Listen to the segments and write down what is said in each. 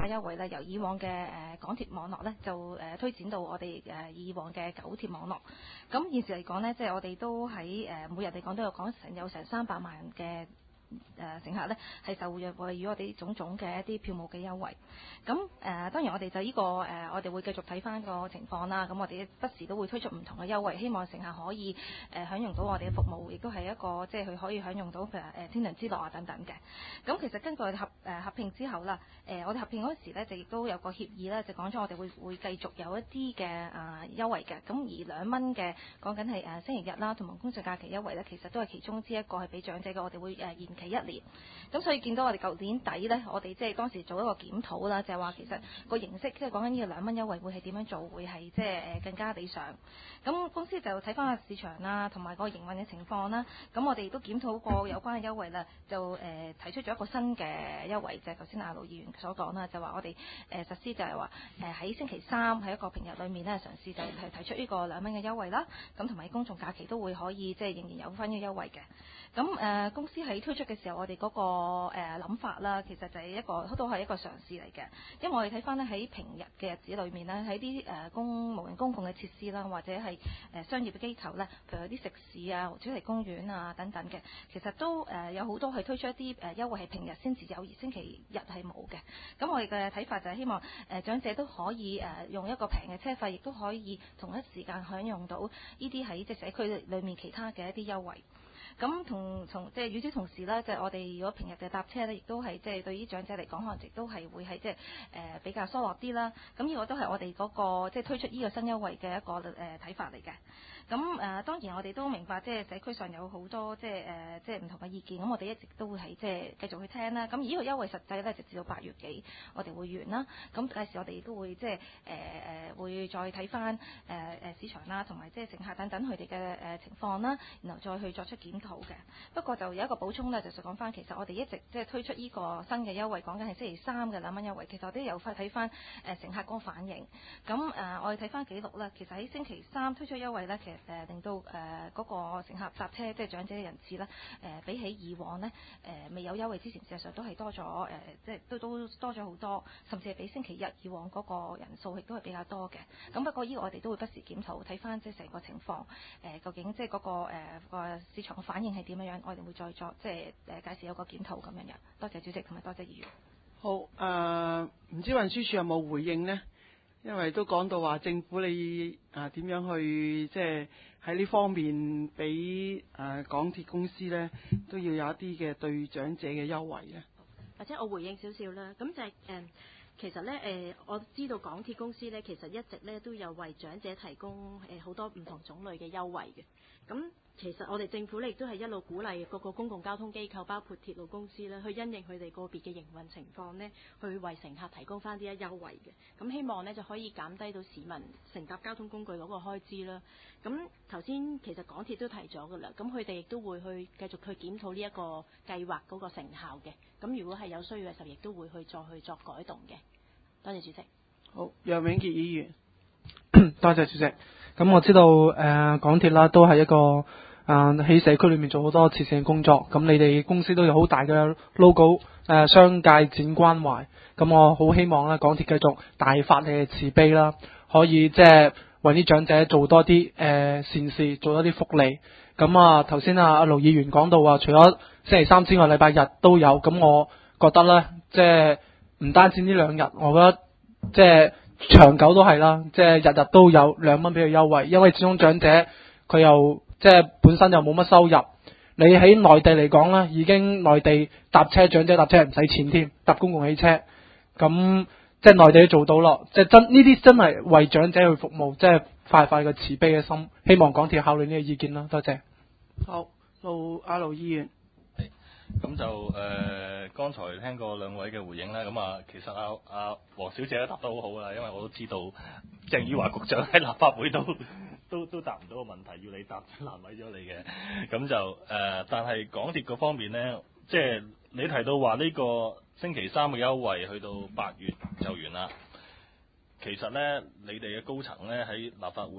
價優惠咧，由以往嘅港鐵網絡咧就推展到我哋以往嘅九鐵網絡。咁現時嚟講呢，即係我哋都喺每日嚟講都有有成300萬嘅乘客咧係受惠於我哋種種嘅一啲票務嘅優惠。咁當然我哋就呢個我哋會繼續睇翻個情況啦。咁我哋不時都會推出唔同嘅優惠，希望乘客可以享用到我哋嘅服務，亦都係一個即係佢可以享用到譬如天倫之樂啊等等嘅。咁其實根據我哋合併之後啦，我哋合併嗰時咧就亦都有個協議咧，就講咗我哋會繼續有一啲嘅優惠嘅。咁而2蚊嘅講緊係星期日啦同埋公眾假期優惠咧，其實都係其中之一個係俾長者嘅，我哋會延期1年。咁所以見到我哋舊年底咧，我哋即係當時做一個檢討啦，就係話其實個形式即係講緊呢個2蚊優惠會係點樣做，會係即係更加理想。咁公司就睇翻個市場啦，同埋個營運嘅情況啦。咁我哋都檢討過有關嘅優惠啦，就提出咗一個新嘅優惠，就係頭先阿盧議員所講啦，就話我哋實施就係話喺星期3喺一個平日裏面咧，嘗試就係提出呢個2蚊嘅優惠啦。咁同埋公眾假期都會可以即係仍然有翻呢個優惠嘅。咁公司喺推出嘅時候，我哋嗰個諗法啦，其實就係都係一個嘗試嚟嘅。因為我哋睇翻咧喺平日嘅日子裏面咧，喺啲無人公共嘅設施啦，或者係商業嘅機構咧，譬如有啲食肆啊、主題公園啊等等嘅，其實都有好多係推出一啲優惠係平日先至有，而星期日係冇嘅。咁我哋嘅睇法就係希望長者都可以用一個平嘅車費，亦都可以同一時間享用到呢啲喺即係社區裏面其他嘅一啲優惠。咁即係與此同時咧，就係我哋如果平日嘅搭車咧，亦都係即係對於長者嚟講，可能亦都係會係即係比較疏落啲啦。咁呢個都係我哋嗰個即係推出呢個新優惠嘅一個睇法嚟嘅。咁當然我哋都明白，即係社區上有好多即係唔同嘅意見，咁我哋一直都會係即係繼續去聽啦。咁呢個優惠實際咧，直至到8月幾我哋會完啦。咁屆時我哋都會即係會再睇翻市場啦，同埋即係乘客等等佢哋嘅情況啦，然後再去作出檢討嘅。不過就有一個補充咧，就講翻其實我哋一直即係推出呢個新嘅優惠，講緊係星期3嘅2蚊優惠。其實我哋有睇翻乘客嗰個反應。咁我哋睇翻記錄啦，其實喺星期3推出優惠咧，其實令到嗰個乘客搭車即係長者嘅人次咧，比起以往呢，未有優惠之前，事實上都係多咗即係都多咗好多，甚至係比星期日以往嗰個人數亦都係比較多嘅。咁不過呢個我哋都會不時檢討，睇翻即係成個情況，究竟即係嗰個市場嘅反應係點樣，我哋會再作即係屆時有個檢討咁樣樣。多謝主席同埋多謝議員。 好，唔知運輸署有冇回應呢？因為都講到話政府你點樣去即係喺呢方面俾港鐵公司呢都要有一啲嘅對長者嘅優惠呢。 或者我回應少少啦，咁就係其實咧我知道港鐵公司咧其實一直咧都有為長者提供好多唔同種類嘅優惠嘅。咁其實我哋政府咧亦都係一路鼓勵各個公共交通機構，包括鐵路公司咧，去因應佢哋個別嘅營運情況咧，去為乘客提供翻啲優惠嘅。咁希望咧就可以減低到市民乘搭交通工具嗰個開支啦。咁頭先其實港鐵都提咗㗎啦，咁佢哋亦都會去繼續去檢討呢一個計劃嗰個成效嘅。咁如果係有需要嘅時候，亦都會再去作改動嘅。多謝主席。 好，楊永傑議員。 多謝主席。咁我知道港鐵啦都係一個喺社區裏面做好多慈善工作。咁你哋公司都有好大嘅 logo 商界展關懷。咁我好希望咧港鐵繼續大發你嘅慈悲啦，可以即係為啲長者做多啲善事，做多啲福利。咁頭先阿盧議員講到話，除咗星期3之外，禮拜日都有。咁我覺得咧，即係唔單止呢2日，我覺得即係長久都係啦，即係日日都有2蚊俾佢優惠，因為始終長者佢又即係本身又冇乜收入。你喺內地嚟講咧，已經內地搭車長者搭車唔使錢添，搭公共汽車，咁即係內地都做到咯。即係呢啲真係為長者去服務，即係快嘅慈悲嘅心。希望港鐵考慮呢個意見啦，多謝。 好，阿盧議員。 咁就剛才聽過兩位嘅回應啦，咁其實阿黃小姐都答得好好啦，因為我都知道鄭汝樺局長喺立法會都答唔到個問題，要你答難為咗你嘅。咁就但係港鐵嗰方面呢，即係你提到話呢個星期3嘅優惠去到8月就完啦。其實呢，你哋嘅高層呢喺立法會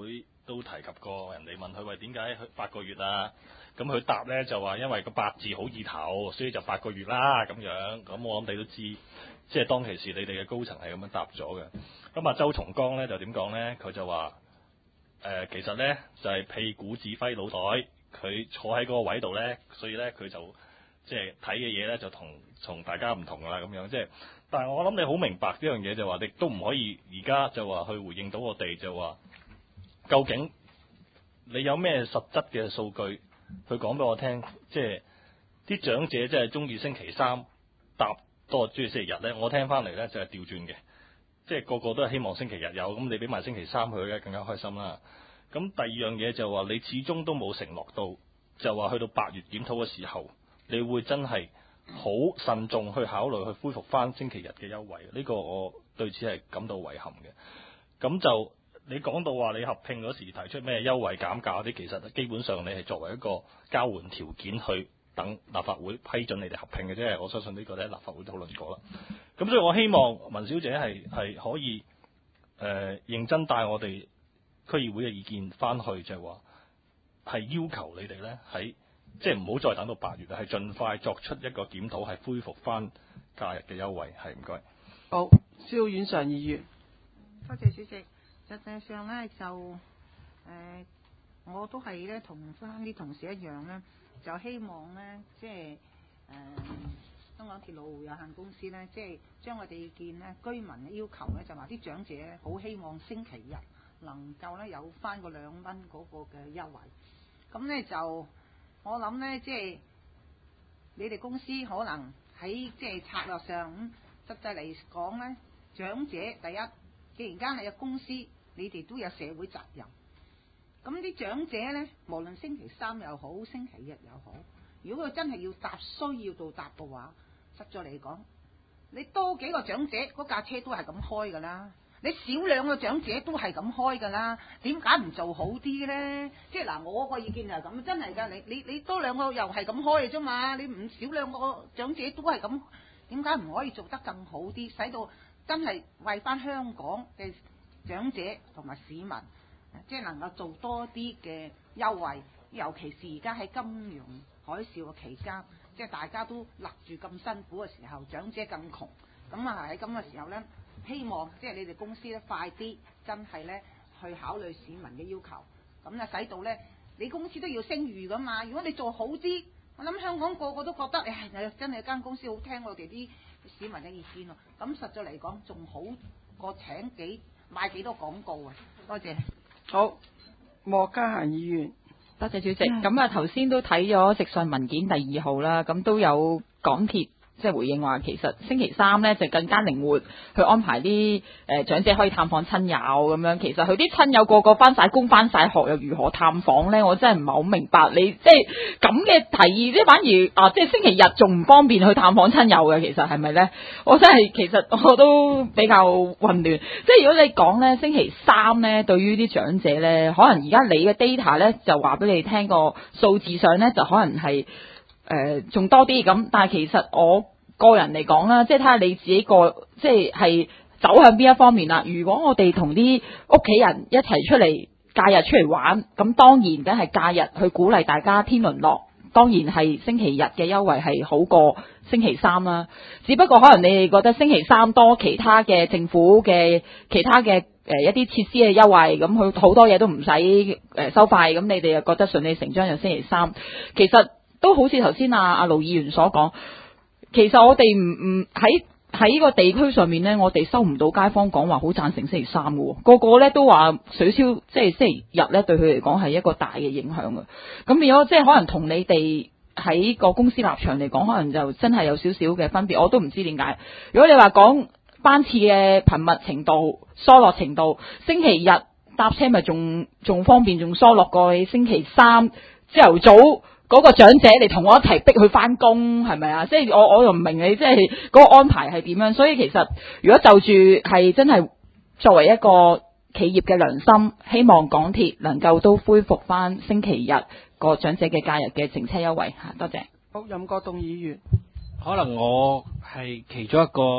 都提及過，人哋問佢喂點解8個月啊？咁佢答呢就話因為個8字好意頭，所以就8個月啦咁樣。咁我諗你都知，即係當其時你哋嘅高層係咁樣答咗嘅。咁啊，周松崗呢就點講呢？佢就話其實呢就係屁股指揮腦袋，佢坐喺嗰個位度呢，所以呢佢就即係睇嘅嘢呢就同大家唔同㗎啦咁樣。即係，但係我諗你好明白呢樣嘢就話，你都唔可以而家就話去回應到我哋就話，究竟你有咩實質嘅數據？佢講俾我聽，即係啲長者即係中意星期三搭多中意星期日呢。我聽翻嚟呢就係調轉嘅，即係個個都係希望星期日有，咁你俾埋星期三佢嘅更加開心啦。咁第二樣嘢就話你始終都冇承諾到，就話去到8月檢討嘅時候，你會真係好慎重去考慮去恢復翻星期日嘅優惠。呢個我對此係感到遺憾嘅。咁就你講到話你合併嗰時提出咩優惠減價啲，其實基本上你係作為一個交換條件去等立法會批准你哋合併嘅啫。我相信呢個咧立法會討論過啦。咁所以我希望文小姐係可以認真帶我哋區議會嘅意見翻去，就係話係要求你哋咧喺即係唔好再等到8月，係盡快作出一個檢討，係恢復翻假日嘅優惠。係唔該。 好，蕭婉常議員。 多謝主席。實際上咧就我都係咧同翻啲同事一樣咧，就希望咧即係香港鐵路有限公司咧，即係將我哋意見咧居民嘅要求咧，就話啲長者咧好希望星期日能夠咧有翻個2蚊嗰個嘅優惠。咁咧就我諗咧，即係你哋公司可能喺即係策略上實際嚟講咧，長者第一，既然間係有公司，你哋都有社會責任。咁啲長者呢，無論星期三又好，星期日又好，如果佢真係要搭，需要到搭嘅話，實在嚟講，你多幾個長者，嗰架車都係咁開噶啦。你少2個長者都係咁開噶啦，點解唔做好啲呢？即係嗱，我個意見就係咁，真係噶，你多2個又係咁開嘅啫嘛，你唔少2個長者都係咁，點解唔可以做得更好啲，使到真係為翻香港嘅長者同埋市民，即係能夠做多啲嘅優惠，尤其是而家喺金融海嘯嘅期間，即係大家都勒住咁辛苦嘅時候，長者更窮，咁啊喺咁嘅時候呢，希望即係你哋公司咧快啲真係呢去考慮市民嘅要求，咁啊使到呢你公司都要聲譽噶嘛，如果你做好啲，我諗香港個個都覺得真係間公司好聽我哋啲市民嘅意見咯，咁實在嚟講仲好過賣幾多廣告啊！多謝。 好，莫家嫻議員。 多謝主席。咁啊，頭先都睇咗直信文件第2號啦，咁都有港鐵即係回應話，其實星期三呢就更加靈活去安排啲長者可以探訪親友咁樣。其實佢啲親友個個翻晒工翻晒學，又如何探訪呢？我真係唔係好明白你即係咁嘅提議，即係反而即係星期日仲唔方便去探訪親友嘅，其實係咪呢？我真係其實我都比較混亂。即係如果你講呢，星期三呢對於啲長者呢，可能而家你嘅 data 呢就話俾你聽，個數字上呢就可能係仲多啲咁，但係其實我個人嚟講啦，即係睇下你自己即係走向邊一方面啦。如果我哋同啲屋企人一齊出嚟假日出嚟玩，咁當然梗係假日去鼓勵大家天倫樂，當然係星期日嘅優惠係好過星期三啦。只不過可能你哋覺得星期三多其他嘅政府嘅其他嘅一啲設施嘅優惠，咁佢好多嘢都唔使收費，咁你哋又覺得順理成章就星期三。其實都好似頭先阿盧議員所講，其實我哋唔喺個地區上面呢，我哋收唔到街坊講話好贊成星期三嘅，個個呢都話取消即係星期日呢對佢嚟講係一個大嘅影響嘅。咁變咗即係可能同你哋喺個公司立場嚟講，可能就真係有少少嘅分別。我都唔知點解。如果你話講班次嘅頻密程度、疏落程度，星期日搭車咪仲方便，仲疏落過你星期三朝頭早嗰個長者嚟同我一齊逼佢翻工，係咪啊？即係我又唔明你即係嗰個安排係點樣。所以其實如果就住係真係作為一個企業嘅良心，希望港鐵能夠都恢復翻星期日個長者嘅假日嘅乘車優惠嚇。多謝。 好，任國棟議員。 可能我係其中一個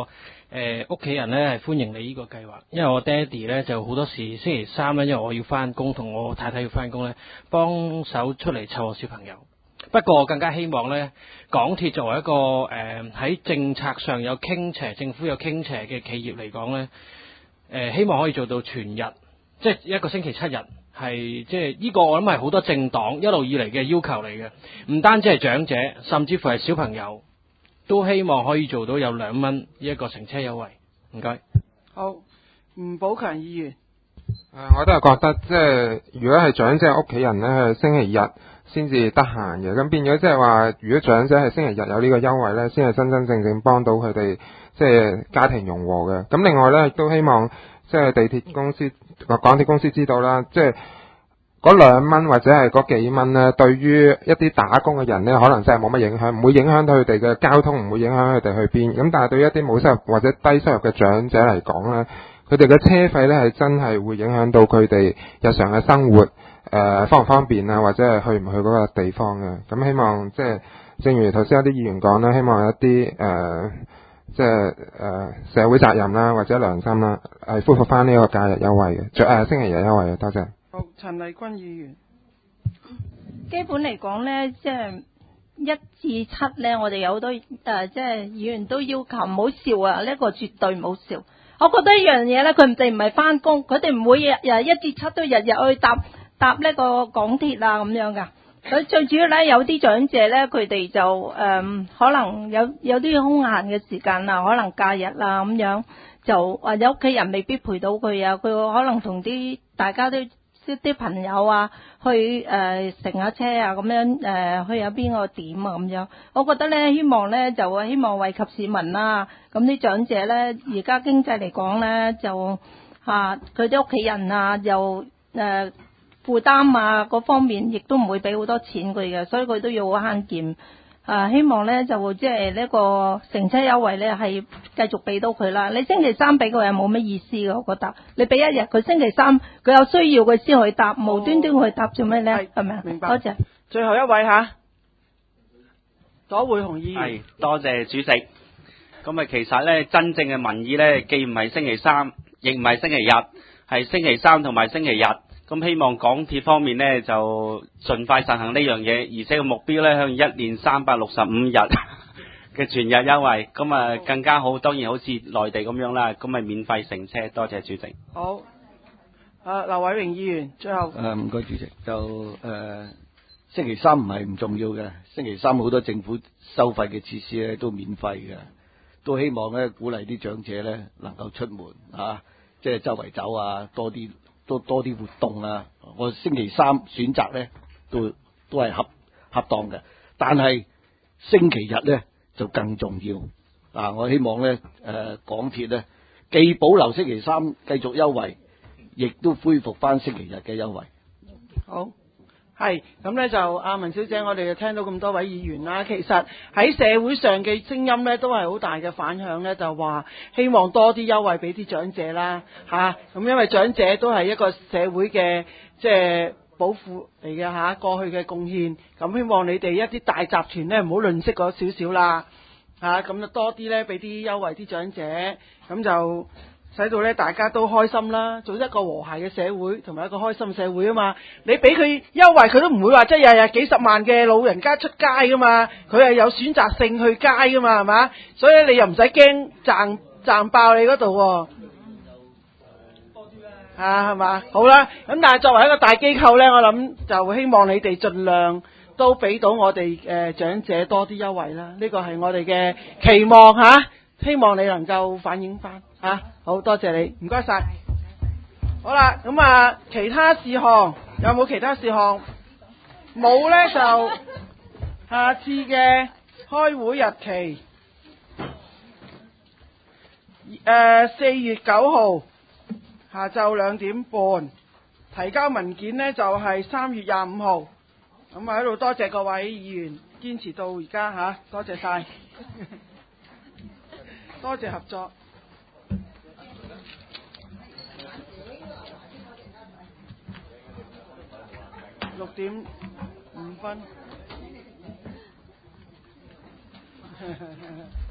屋企人咧係歡迎你呢個計劃，因為我爹哋咧就好多時星期三咧，因為我要翻工，同我太太要翻工咧，幫手出嚟湊我小朋友。不過我更加希望咧，港鐵作為一個喺政策上有傾斜、政府有傾斜嘅企業嚟講咧，希望可以做到全日，即係一個星期7日，係即係呢個我諗係好多政黨一路以嚟嘅要求嚟嘅，唔單止係長者，甚至乎係小朋友。都希望可以做到有2蚊呢一個乘車優惠，唔該。 好，吳寶強議員。 我都係覺得即係如果係長者屋企人咧，係星期日先至得閒嘅，咁變咗即係話，如果長者係星期日有呢個優惠咧，先係真真正正幫到佢哋即係家庭融和嘅。咁另外咧，亦都希望即係地鐵公司、港鐵公司知道啦，即係嗰2蚊或者係嗰幾蚊咧，對於一啲打工嘅人咧，可能真係冇乜影響，唔會影響到佢哋嘅交通，唔會影響佢哋去邊。咁但係對於一啲冇收入或者低收入嘅長者嚟講咧，佢哋嘅車費咧係真係會影響到佢哋日常嘅生活，方唔方便啊，或者係去唔去嗰個地方嘅。咁希望即係正如頭先有啲議員講啦，希望有一啲即係社會責任啦，或者良心啦，係恢復翻呢個假日優惠嘅，星期日優惠嘅。多謝。 好，陳麗君議員。 基本嚟講咧，即係1至7咧，我哋有好多即係議員都要求唔好笑啊！呢個絕對唔好笑。我覺得一樣嘢咧，佢哋唔係翻工，佢哋唔會日1至7都日日去搭呢個港鐵啊咁樣噶。佢最主要咧，有啲長者咧，佢哋就可能有啲空閒嘅時間啊，可能假日啊咁樣，就或者屋企人未必陪到佢啊，佢可能同大家都啲朋友啊去乘下車啊咁樣去有邊個點啊咁樣。我覺得咧，希望惠及市民啦。咁啲長者咧，而家經濟嚟講咧，就佢啲屋企人啊，又負擔啊嗰方面，亦都唔會俾好多錢佢嘅，所以佢都要好慳儉。希望咧就即係呢個乘車優惠咧係繼續俾到佢啦。你星期三俾佢又冇乜意思嘅，我覺得。你俾1日，佢星期三佢有需要佢先去搭，無端端去搭做咩咧？係咪啊？ 明白。 多謝。 最後一位嚇，左會雄議員。 係，多謝主席。咁其實咧，真正嘅民意咧，既唔係星期三，亦唔係星期日，係星期三同埋星期日。咁希望港鐵方面呢，就盡快實行呢樣嘢，而且個目標呢，向1年365日嘅全日優惠，咁更加好。當然好似內地咁樣啦，咁免費乘車。多謝主席。 好，劉偉榮議員最後。 唔該主席。就星期三唔係唔重要嘅，星期三好多政府收費嘅設施咧都免費嘅，都希望咧鼓勵啲長者咧能夠出門即係周圍走啊，多啲活動啊！我星期三選擇咧都係恰當嘅，但係星期日咧就更重要。我希望咧港鐵咧既保留星期三繼續優惠，亦都恢復翻星期日嘅優惠。 好。係咁咧，就阿文小姐，我哋就聽到咁多位議員啦。其實喺社會上嘅聲音咧，都係好大嘅反響咧，就話希望多啲優惠俾啲長者啦，咁因為長者都係一個社會嘅即係保護嚟嘅過去嘅貢獻。咁希望你哋一啲大集團咧唔好吝嗇嗰少少啦，咁就多啲咧俾啲優惠啲長者，咁就使到咧大家都開心啦，做一個和諧嘅社會同埋一個開心社會啊嘛！你俾佢優惠，佢都唔會話即係日日幾十萬嘅老人家出街噶嘛，佢係有選擇性去街噶嘛，係嘛？所以你又唔使驚賺爆你嗰度喎，係嘛？好啦，咁但係作為一個大機構咧，我諗就希望你哋盡量都俾到我哋長者多啲優惠啦，呢個係我哋嘅期望希望你能夠反映翻好多謝你，唔該晒。好啦，咁其他事項有冇其他事項？冇呢，就下次嘅開會日期4月9號下晝2點半，提交文件呢，就係3月25號。咁喺度多謝各位議員堅持到而家多謝晒，多謝合作。6點5分。